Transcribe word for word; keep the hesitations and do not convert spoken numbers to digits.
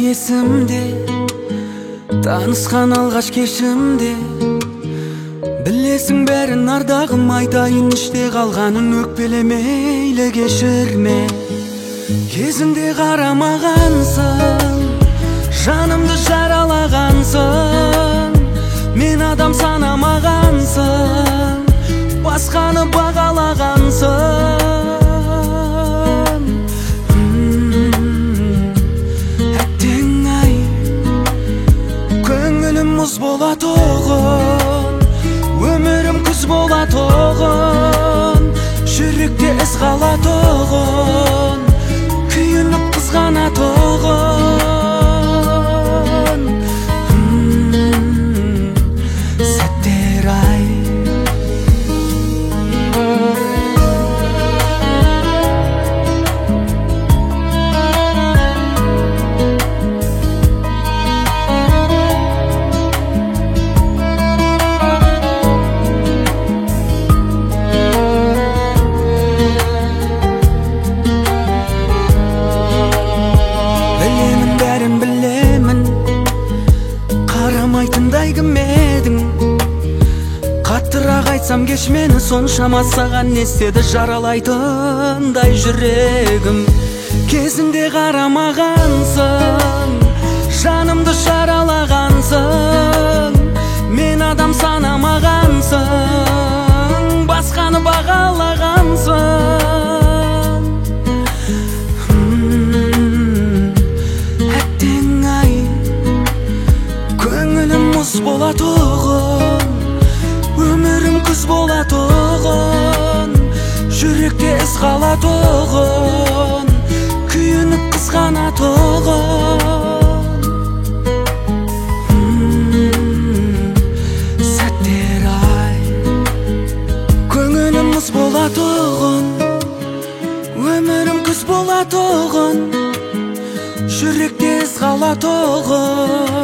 есімде, танысқан алғаш кешімде. Білесің бәрін ардағым, айтайын іште қалғанын, өкпелемейлі кешірме. Кезінде қарамағансың, жанымды жаралағансың, мен адам санамағансың, басқаны бағалағансың. Мұз бола тоғын, өмірім күз бола тоғын, жүректе із қала тоғын, күйініп қызғана тоғын. Сәттер ай, айтындай кім едің? Қаттырақ айтсам кеш мені, соншама саған не істеді жаралайтындай жүрегім. Кезінде қарамағансың, жанымды жаралағансың, мен адам санамағансың, басқаны бағалағансың. Әттең ай, көңілім мұз бола тоғын, өмірім күз бола тоғын, жүректе із қала тоғын, күйініп қызғана тоғын. Сәттер ай, көңілім мұз бола тоғын, өмірім күз бола тоғын, жүректе із қала тоғын.